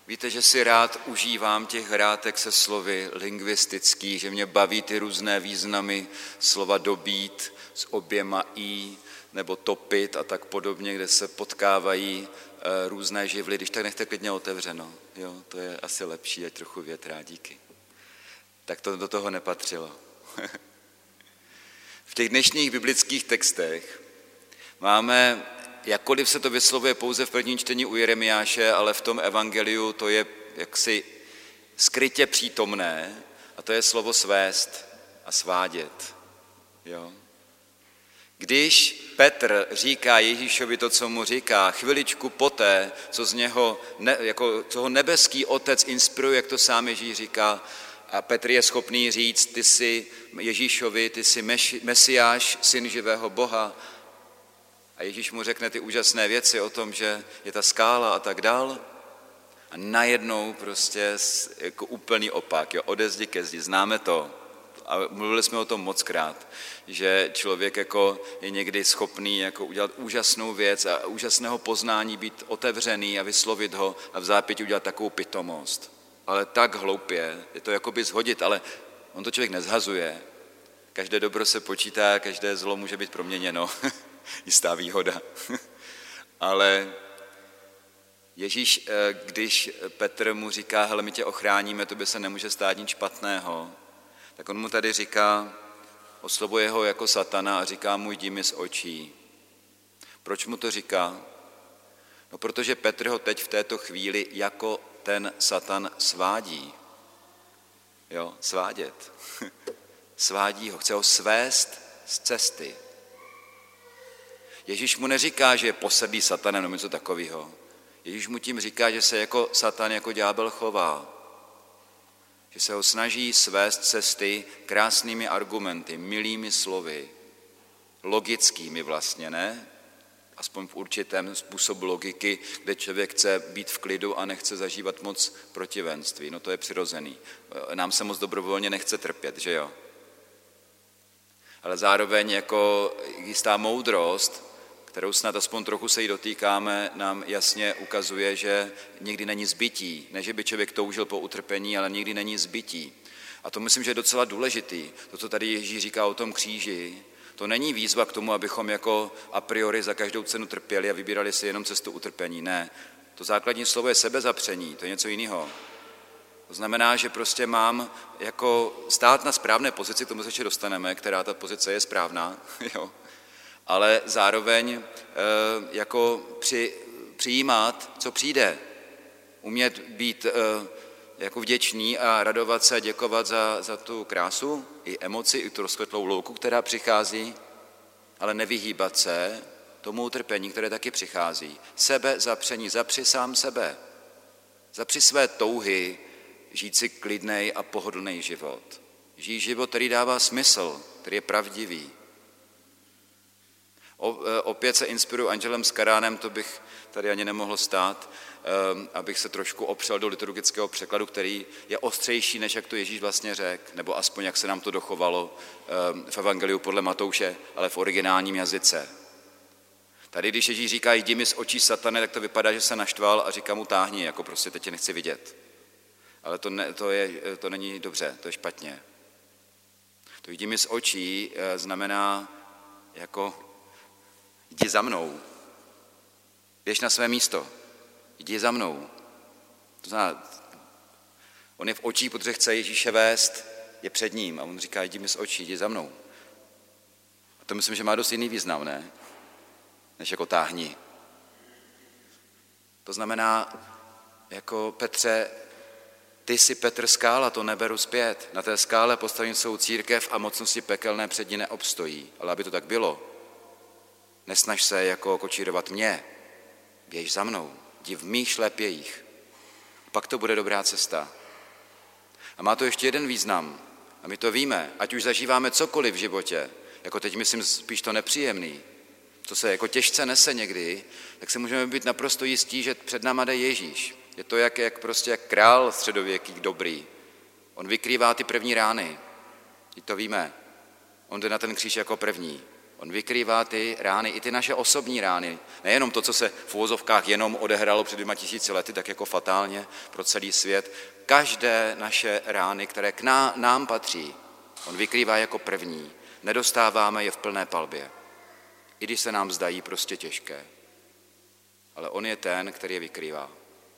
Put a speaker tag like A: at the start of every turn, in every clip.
A: Víte, že si rád užívám těch hrátek se slovy lingvistických, že mě baví ty různé významy slova dobít s oběma i, nebo topit a tak podobně, kde se potkávají různé živly. Když tak nechte klidně otevřeno, jo, to je asi lepší, ať trochu větrá, díky. Tak to do toho nepatřilo. V těch dnešních biblických textech máme, jakkoliv se to vyslovuje pouze v prvním čtení u Jeremiáše, ale v tom evangeliu to je jaksi skrytě přítomné, a to je slovo svést a svádět. Jo? Když Petr říká Ježíšovi to, co mu říká, chviličku poté, co z něho, co ho nebeský otec inspiruje, jak to sám Ježíš říká, a Petr je schopný říct, ty jsi Ježíšovi, ty jsi Mesiáš, syn živého Boha. A Ježíš mu řekne ty úžasné věci o tom, že je ta skála a tak dál. A najednou prostě jako úplný opak, jo, ode zdi ke zdi, známe to. A mluvili jsme o tom mockrát, že člověk jako je někdy schopný jako udělat úžasnou věc a úžasného poznání být otevřený a vyslovit ho a v zápěti udělat takovou pitomost. Ale tak hloupě, je to jakoby zhodit, ale on to člověk nezhazuje. Každé dobro se počítá, každé zlo může být proměněno. Jistá výhoda. Ale Ježíš, když Petr mu říká, hele, my tě ochráníme, tobě se nemůže stát nic špatného, tak on mu tady říká, oslovuje ho jako satana a říká mu, jdi mi z očí. Proč mu to říká? No, protože Petr ho teď v této chvíli jako ten satan svádí. Jo, svádět. Svádí ho, chce ho svést z cesty. Ježíš mu neříká, že je posedlý satanem, nebo něco takového. Ježíš mu tím říká, že se jako satan, jako ďábel chová. Že se ho snaží svést cesty krásnými argumenty, milými slovy, logickými vlastně, ne? Aspoň v určitém způsobu logiky, kde člověk chce být v klidu a nechce zažívat moc protivenství. No to je přirozený. Nám se moc dobrovolně nechce trpět, že jo? Ale zároveň jako jistá moudrost, kterou snad aspoň trochu se jí dotýkáme, nám jasně ukazuje, že nikdy není zbytí. Ne, že by člověk toužil po utrpení, ale nikdy není zbytí. A to myslím, že je docela důležitý. To, co tady Ježíš říká o tom kříži, to není výzva k tomu, abychom jako a priori za každou cenu trpěli a vybírali si jenom cestu utrpení. Ne, to základní slovo je sebezapření, to je něco jiného. To znamená, že prostě mám jako stát na správné pozici, k tomu se ještě dostaneme, která ta pozice je správná, jo. Ale zároveň jako přijímat, co přijde. Umět být jako vděčný a radovat se a děkovat za tu krásu, i emoci, i tu rozkvetlou louku, která přichází, ale nevyhýbat se tomu utrpení, které taky přichází. Sebe zapření, zapři sám sebe. Zapři své touhy žít si klidnej a pohodlný život. Žij život, který dává smysl, který je pravdivý. Opět se inspiruji Angelem Skaránem, to bych tady ani nemohl stát, abych se trošku opřel do liturgického překladu, který je ostřejší, než jak to Ježíš vlastně řekl, nebo aspoň jak se nám to dochovalo v evangeliu podle Matouše, ale v originálním jazyce. Tady, když Ježíš říká, jdi mi z očí satane, tak to vypadá, že se naštval a říká mu táhni, jako prostě teď tě nechci vidět. Ale to není dobře, to je špatně. To jdi mi z očí znamená jako jdi za mnou, běž na své místo, jdi za mnou. To znamená, on je v očích, protože chce Ježíše vést, je před ním a on říká, jdi mi z očí, jdi za mnou. A to myslím, že má dost jiný význam, ne? Než jako táhni. To znamená, jako Petře, ty jsi Petr skála, to neberu zpět. Na té skále postavím svou církev a mocnosti pekelné před ní neobstojí. Ale aby to tak bylo, nesnaž se jako kočírovat mě, běž za mnou, jdi v mých šlépějích. Pak to bude dobrá cesta. A má to ještě jeden význam. A my to víme, ať už zažíváme cokoliv v životě, jako teď myslím spíš to nepříjemný, co se jako těžce nese někdy, tak se můžeme být naprosto jistí, že před náma jde Ježíš. Je to jak král středověký dobrý. On vykrývá ty první rány. I to víme. On jde na ten kříž jako první. On vykrývá ty rány, i ty naše osobní rány. Nejenom to, co se v uvozovkách jenom odehrálo před 2000 lety, tak jako fatálně pro celý svět. Každé naše rány, které k nám patří, on vykrývá jako první. Nedostáváme je v plné palbě. I když se nám zdají prostě těžké. Ale on je ten, který je vykrývá.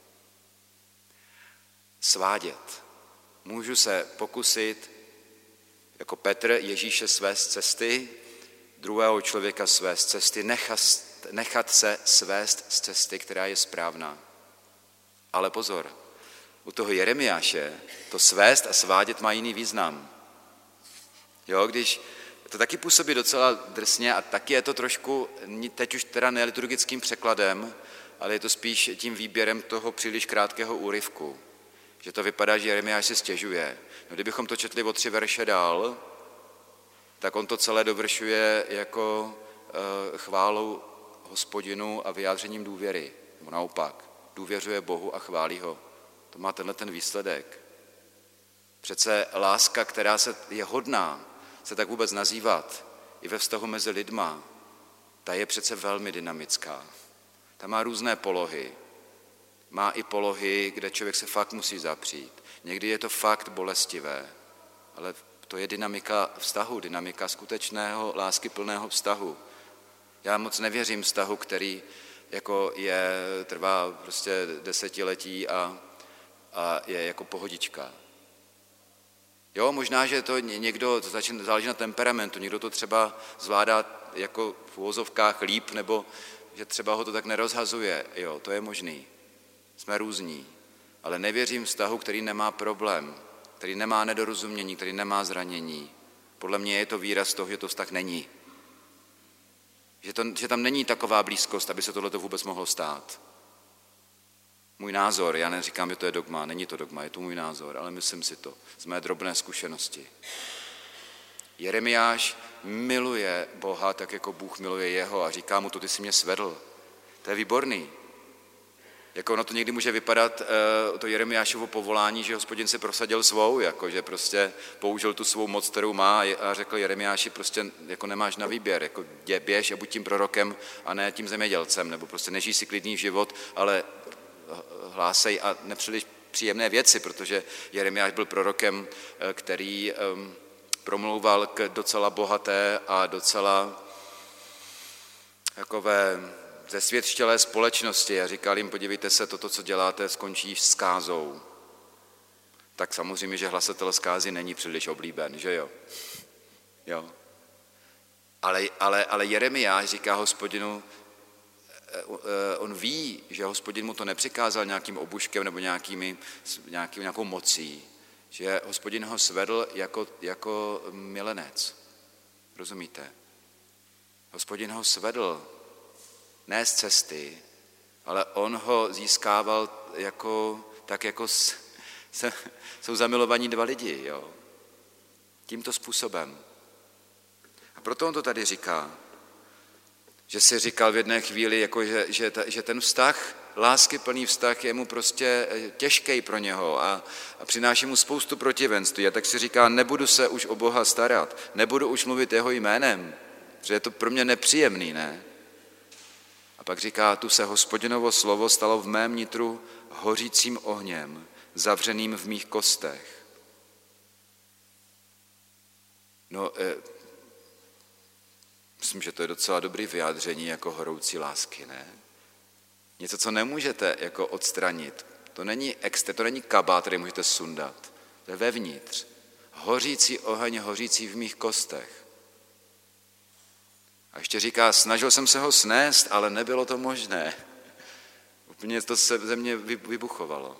A: Svádět. Můžu se pokusit, jako Petr, Ježíše svést z cesty, druhého člověka svést z cesty, nechat se svést z cesty, která je správná. Ale pozor, u toho Jeremiáše to svést a svádět má jiný význam. Jo, když to taky působí docela drsně a taky je to trošku, teď už teda ne liturgickým překladem, ale je to spíš tím výběrem toho příliš krátkého úryvku. Že to vypadá, že Jeremiáš si stěžuje. No, kdybychom to četli o 3 verše dál, tak on to celé dovršuje jako chválou Hospodinu a vyjádřením důvěry. Nebo naopak, důvěřuje Bohu a chválí ho. To má tenhle ten výsledek. Přece láska, která je hodná se tak vůbec nazývat, i ve vztahu mezi lidma, ta je přece velmi dynamická. Ta má různé polohy. Má i polohy, kde člověk se fakt musí zapřít. Někdy je to fakt bolestivé, ale to je dynamika vztahu, dynamika skutečného láskyplného vztahu. Já moc nevěřím vztahu, který jako trvá prostě desetiletí a je jako pohodička. Jo, možná, že to někdo, to záleží na temperamentu, někdo to třeba zvládá jako v uvozovkách líp, nebo že třeba ho to tak nerozhazuje. Jo, to je možný. Jsme různí, ale nevěřím vztahu, který nemá problém, který nemá nedorozumění, který nemá zranění. Podle mě je to výraz toho, že to vztah není. Že tam není taková blízkost, aby se tohleto vůbec mohlo stát. Můj názor, já neříkám, že to je dogma, není to dogma, je to můj názor, ale myslím si to z mé drobné zkušenosti. Jeremiáš miluje Boha tak, jako Bůh miluje jeho a říká mu, ty jsi mě svedl. To je výborný. Jako ono to někdy může vypadat, to Jeremiášovo povolání, že Hospodin si prosadil svou, jako že prostě použil tu svou moc, kterou má a řekl Jeremiáši, prostě jako nemáš na výběr, jako běž a buď tím prorokem a ne tím zemědělcem, nebo prostě nežij si klidný život, ale hlásej a nepříliš příjemné věci, protože Jeremiáš byl prorokem, který promlouval k docela bohaté a docela takové zesvětštělé společnosti a říkal jim, podívejte se, toto, co děláte, skončí zkázou. Tak samozřejmě, že hlasatel zkázy není příliš oblíben, že jo? Jo. Ale Jeremiáš říká Hospodinu, on ví, že Hospodin mu to nepřikázal nějakým obuškem nebo nějakou mocí, že Hospodin ho svedl jako milenec. Rozumíte? Hospodin ho svedl ne z cesty, ale on ho získával tak jako jsou zamilovaní 2 lidi, jo? Tímto způsobem. A proto on to tady říká, že si říkal v jedné chvíli, jako že ten vztah, láskyplný vztah je mu prostě těžký pro něho a přináší mu spoustu protivenství. A tak si říká, nebudu se už o Boha starat, nebudu už mluvit jeho jménem, protože je to pro mě nepříjemný, ne? A pak říká, tu se Hospodinovo slovo stalo v mém nitru hořícím ohněm, zavřeným v mých kostech. No, myslím, že to je docela dobrý vyjádření jako horoucí lásky, ne? Něco, co nemůžete jako odstranit. To není kabát, který můžete sundat. To je vevnitř. Hořící oheň, hořící v mých kostech. A ještě říká, snažil jsem se ho snést, ale nebylo to možné. Úplně to se ze mě vybuchovalo.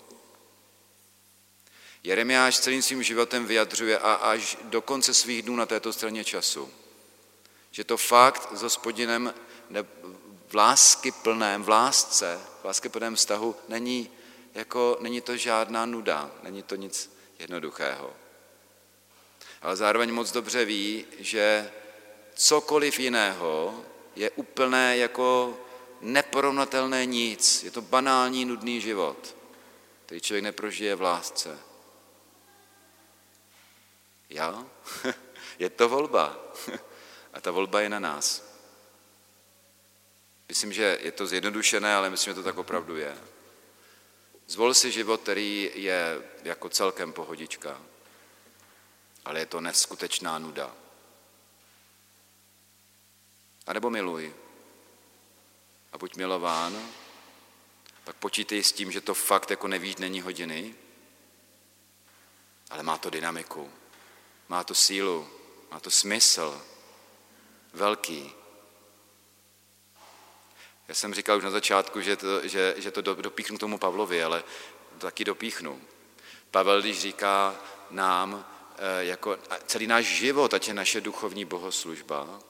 A: Jeremiáš celým svým životem vyjadřuje a až do konce svých dnů na této straně času, že to fakt s Hospodinem v láskyplném, v láskyplném vztahu není to žádná nuda, není to nic jednoduchého. Ale zároveň moc dobře ví, že cokoliv jiného je úplné jako neporovnatelné nic. Je to banální, nudný život, který člověk neprožije v lásce. Já? Je to volba. A ta volba je na nás. Myslím, že je to zjednodušené, ale myslím, že to tak opravdu je. Zvol si život, který je jako celkem pohodička, ale je to neskutečná nuda. A nebo miluj a buď milován, pak počítej s tím, že to fakt jako nevíš, není hodiny, ale má to dynamiku, má to sílu, má to smysl, velký. Já jsem říkal už na začátku, že to dopíchnu k tomu Pavlovi, ale to taky dopíchnu. Pavel, když říká nám, jako celý náš život, ať je naše duchovní bohoslužba,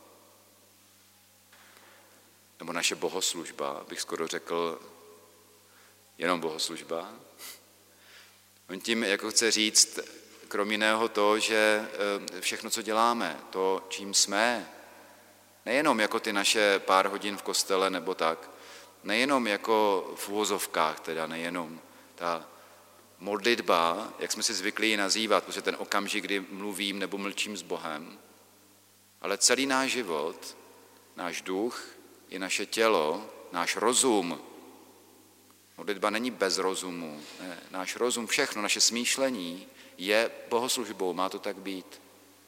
A: nebo naše bohoslužba, bych skoro řekl, jenom bohoslužba. On tím jako chce říct, krom jiného to, že všechno, co děláme, to, čím jsme, nejenom jako ty naše pár hodin v kostele nebo tak, nejenom jako v uvozovkách, teda nejenom ta modlitba, jak jsme si zvykli ji nazývat, protože ten okamžik, kdy mluvím nebo mlčím s Bohem, ale celý náš život, náš duch i naše tělo, náš rozum. Modlitba není bez rozumu. Ne, náš rozum, všechno, naše smýšlení je bohoslužbou, má to tak být.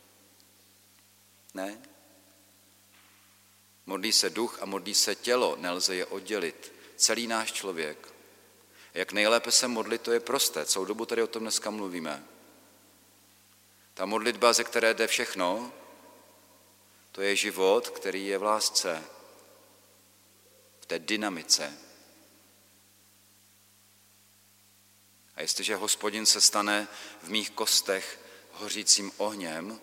A: Ne? Modlí se duch a modlí se tělo, nelze je oddělit. Celý náš člověk. Jak nejlépe se modlit, to je prosté. Celou dobu tady o tom dneska mluvíme. Ta modlitba, ze které jde všechno, to je život, který je v lásce, v té dynamice. A jestliže Hospodin se stane v mých kostech hořícím ohněm,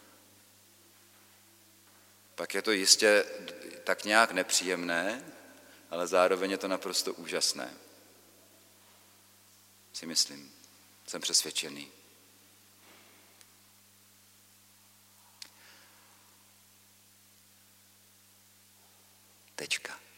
A: pak je to jistě tak nějak nepříjemné, ale zároveň je to naprosto úžasné. Si myslím, jsem přesvědčený. Tečka.